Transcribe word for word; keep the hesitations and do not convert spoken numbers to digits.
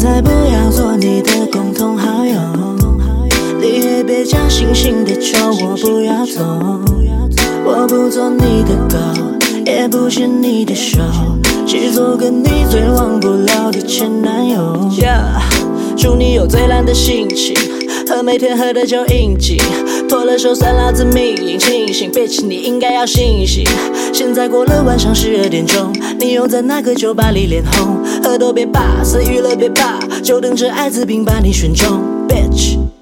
才不要做你的共同好友，你也别讲星星的球，我不要做，我不做你的狗，也不牵你的手，去做个你最忘不了的前男友。Yeah， 祝你有最烂的心情，和每天喝的酒应景，脱了手算老子命硬，清醒 bitch 你应该要醒醒。现在过了晚上十二点钟，你又在那个酒吧里脸红，喝多别怕，死娱乐别怕，就等着艾滋病把你选中 bitch。